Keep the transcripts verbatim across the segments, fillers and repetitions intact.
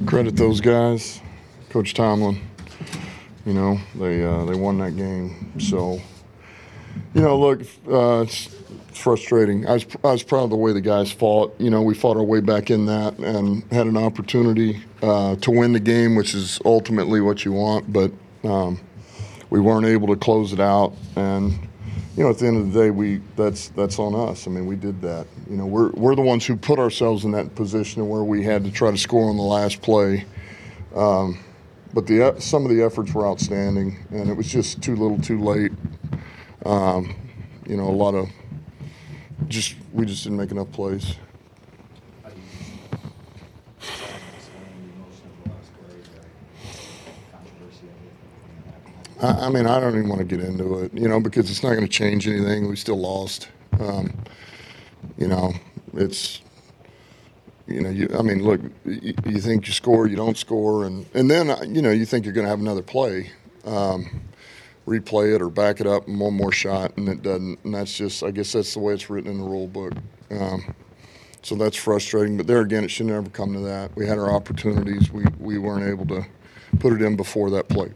Credit those guys, Coach Tomlin. You know, they uh, they won that game. So, you know, look, uh, it's frustrating. I was I was proud of the way the guys fought. You know, we fought our way back in that and had an opportunity uh, to win the game, which is ultimately what you want. But um, we weren't able to close it out. And you know, at the end of the day, we that's that's on us. I mean, we did that. You know, we're we're the ones who put ourselves in that position where we had to try to score on the last play. Um, but the some of the efforts were outstanding, and it was just too little, too late. Um, you know, a lot of just we just didn't make enough plays. I mean, I don't even want to get into it, you know, because it's not going to change anything. We still lost. Um, you know, it's, you know, you, I mean, look, you, you think you score, you don't score, and, and then, you know, you think you're going to have another play, um, replay it or back it up and one more shot, and it doesn't. And that's just, I guess that's the way it's written in the rule book. Um, so that's frustrating. But there again, it should never come to that. We had our opportunities. We, we weren't able to put it in before that play.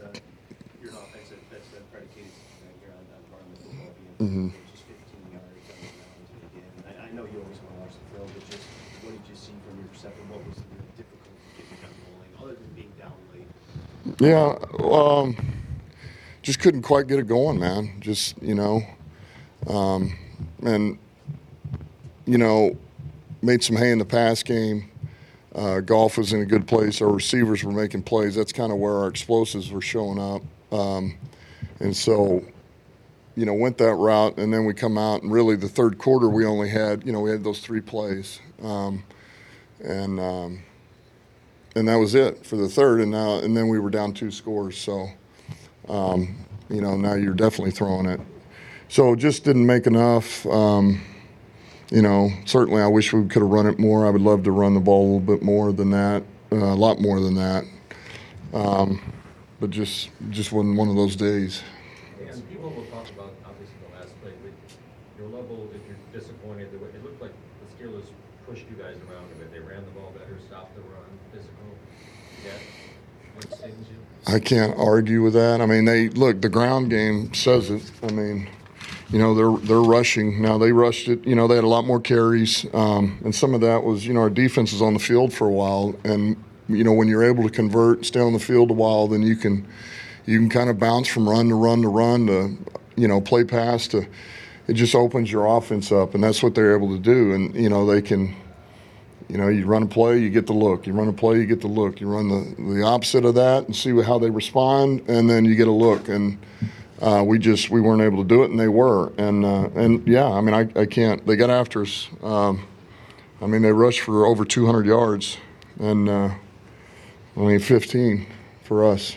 Mm-hmm. Just fifteen yards on the ground again. I, I know you always want to watch the film, but just what did you see from your perspective? What was the difficult getting gun rolling, other than being down late? Yeah, um, just couldn't quite get it going, man. Just, you know, um, and, you know, made some hay in the pass game. Uh, golf was in a good place. Our receivers were making plays. That's kind of where our explosives were showing up. Um, and so, you know, went that route, and then we come out, and really the third quarter we only had, you know, we had those three plays, um, and um, and that was it for the third, and now and then we were down two scores, so um, you know, now you're definitely throwing it, so just didn't make enough. Um, you know, certainly I wish we could have run it more. I would love to run the ball a little bit more than that, uh, a lot more than that, um, but just just wasn't one of those days. And people will talk about obviously the last play, but your level, if you're disappointed, it looked like the Steelers pushed you guys around a bit. They ran the ball better, stopped the run, physical. Yeah, what stings you? I can't argue with that. I mean, they look. The ground game says it. I mean, you know, they're they're rushing now. They rushed it. You know, they had a lot more carries, um, and some of that was, you know, our defense was on the field for a while, and you know, when you're able to convert, stay on the field a while, then you can. You can kind of bounce from run to run to run to, you know, play pass to, it just opens your offense up, and that's what they're able to do. And, you know, they can, you know, you run a play, you get the look. You run a play, you get the look. You run the, the opposite of that and see how they respond, and then you get a look. And uh, we just, we weren't able to do it, and they were. And, uh, and yeah, I mean, I, I can't, they got after us. Um, I mean, they rushed for over two hundred yards, and uh, I mean, fifteen for us.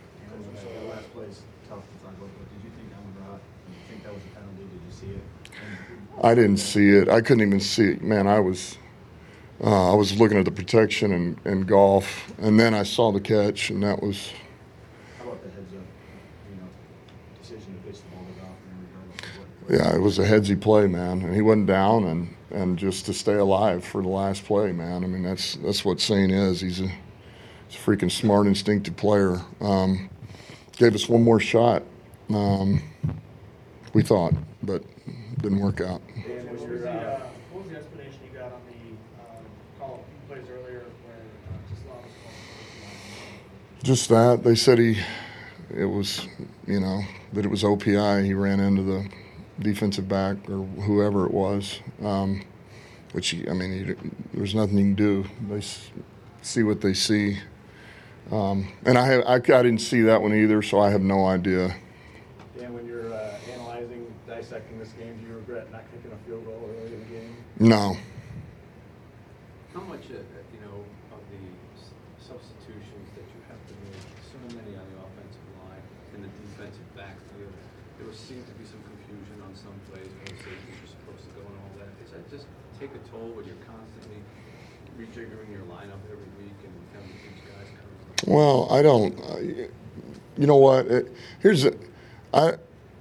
I didn't see it. I couldn't even see it. Man, I was uh, I was looking at the protection and, and golf, and then I saw the catch, and that was. How about the heads up, you know, decision to pitch the ball to golf in regard to what? Yeah, it was a headsy play, man, and he wasn't down, and, and just to stay alive for the last play, man. I mean, that's that's what Sane is. He's a, he's a freaking smart, instinctive player. Um, gave us one more shot, um, we thought, but didn't work out. What was the, uh, what was the explanation you got on the um, call plays earlier where uh, just Love was Just that. They said he, it was, you know, that it was O P I. He ran into the defensive back or whoever it was, um, which, he, I mean, he, there's nothing you can do. They s- see what they see. Um, and I, have, I, I didn't see that one either, so I have no idea. Dan, when you're uh, analyzing, dissecting this game, do you regret not kicking a field goal early in the game? No. How much, uh, you know, of the s- substitutions that you have to make, so many on the offensive line and the defensive backfield, there was, seemed to be some confusion on some plays where the safeties are supposed to go and all that. Does that just take a toll when you're constantly rejiggering your lineup every week and having these guys come? Well, I don't. Uh, you know what? It, here's a, I.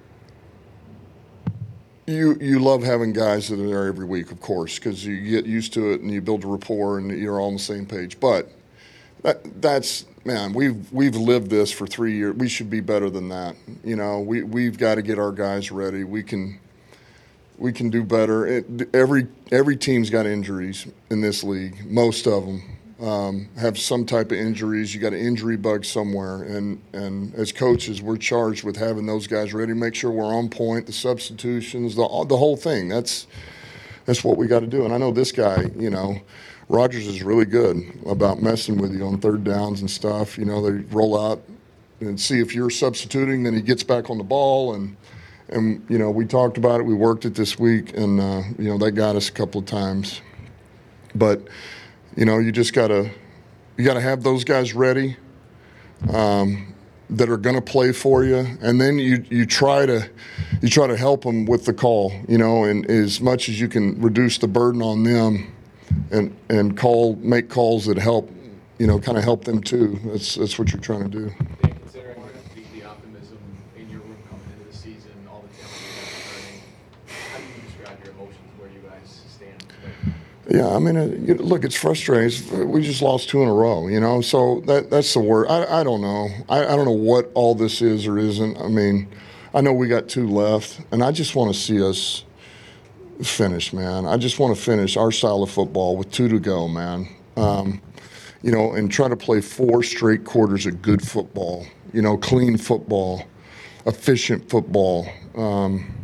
You you love having guys that are there every week, of course, because you get used to it and you build a rapport and you're all on the same page. But That, that's man, we've we've lived this for three years. We should be better than that. You know, we we've got to get our guys ready. We can we can do better. It, every every team's got injuries in this league. Most of them um, have some type of injuries. You got an injury bug somewhere, and and as coaches, we're charged with having those guys ready. Make sure we're on point. The substitutions, the the whole thing. That's that's what we got to do. And I know this guy, you know. Rogers is really good about messing with you on third downs and stuff. You know, they roll out and see if you're substituting, then he gets back on the ball. And, and you know, we talked about it. We worked it this week, and, uh, you know, that got us a couple of times. But, you know, you just got to you got to have those guys ready um, that are going to play for you. And then you, you try to you try to help them with the call, you know, and as much as you can reduce the burden on them. And and call make calls that help, you know, kind of help them too. That's that's what you're trying to do. Dan, considering the, the optimism in your room coming into the season, all the talent you guys are earning, how do you describe your emotions where you guys stand? Yeah, I mean, uh, you know, look, it's frustrating. We just lost two in a row, you know. So that that's the word. I I don't know. I, I don't know what all this is or isn't. I mean, I know we got two left, and I just want to see us finish, man. I just want to finish our style of football with two to go, man. Um, you know, and try to play four straight quarters of good football, you know, clean football, efficient football. Um,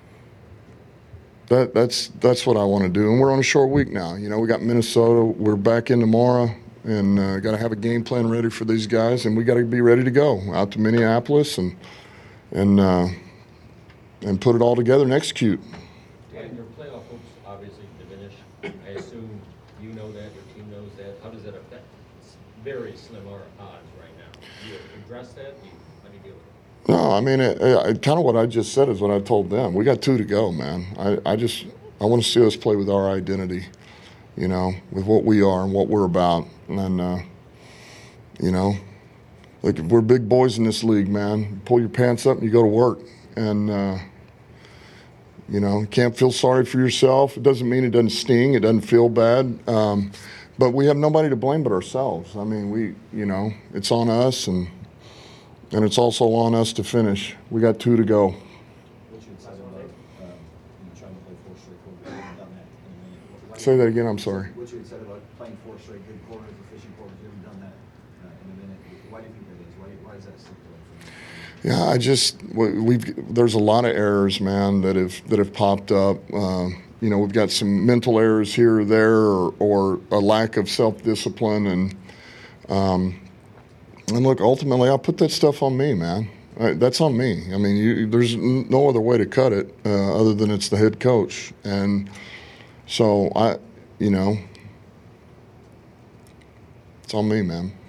that that's that's what I want to do. And we're on a short week now. You know, we got Minnesota. We're back in tomorrow, and uh, got to have a game plan ready for these guys, and we got to be ready to go out to Minneapolis and and uh, and put it all together and execute. And your playoff hopes obviously diminish. I assume you know that, your team knows that. How does that affect? It's very slim odds right now. Do you address that? Do you, how do you deal with it? No, I mean, it, it, kind of what I just said is what I told them. We got two to go, man. I, I just I want to see us play with our identity, you know, with what we are and what we're about. And, uh, you know, look, we're big boys in this league, man. Pull your pants up and you go to work. And, uh, you know, you can't feel sorry for yourself. It doesn't mean it doesn't sting. It doesn't feel bad. Um, but we have nobody to blame but ourselves. I mean, we, you know, it's on us, and and it's also on us to finish. We got two to go. What you had said about um, you trying to play four straight quarters, you haven't done that in a minute. Why do Say you- that again, I'm sorry. What you had said about playing four straight good quarters, efficient quarters, you haven't done that uh, in a minute. Why do you think that is? Why, why is that slip away from you? Yeah, I just we- we've there's a lot of errors, man, that have that have popped up. Uh, you know, we've got some mental errors here or there, or, or a lack of self-discipline, and um, and look, ultimately, I'll put that stuff on me, man. I, that's on me. I mean, you, there's n- no other way to cut it uh, other than it's the head coach, and so I, you know, it's on me, man.